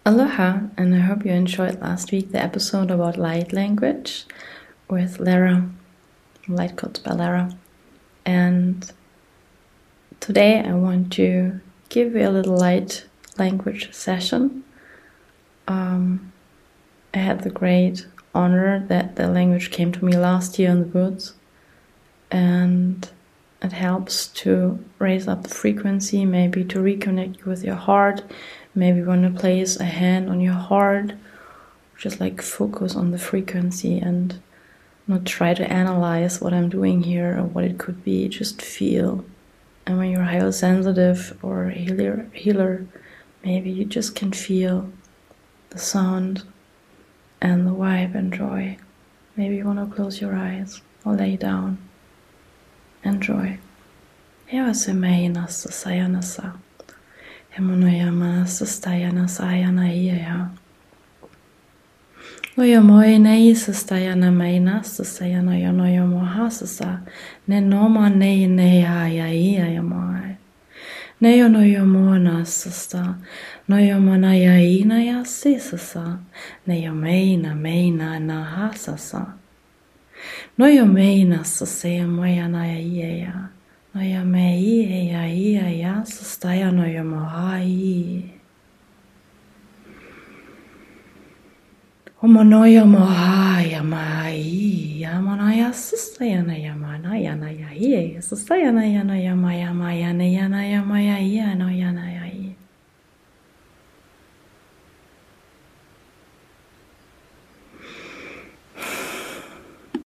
Aloha, and I hope you enjoyed last week the episode about light language with Lara, light coach by Lara. And today I want to give you a little light language session. I had the great honor that the language came to me last year in the woods, and it helps to raise up the frequency, maybe to reconnect you with your heart. Maybe you want to place a hand on your heart, just like focus on the frequency and not try to analyze what I'm doing here or what it could be, just feel. And when you're highly sensitive or a healer, maybe you just can feel the sound and the vibe and joy. Maybe you want to close your eyes or lay down. Enjoy. Hewa meina sayanasa. Hemonoyama sastayana sayana iya. Oyomoy nei sastayana meina sastayana yonoyomo hasasa. Nenoma nei neaya iya yamai. Neyonoyomo nasasta. Noyomana yaina ya sisasa. Neyomeina meina na hasasa. Noyomeina sasayamoyana iya. Noya mei ya sastaya noya mohai. Omonoya mohaya mai. Yamanaya sastaya na yamana yana ya sastaya na yana yamaya maya na yana yamaya ya no yana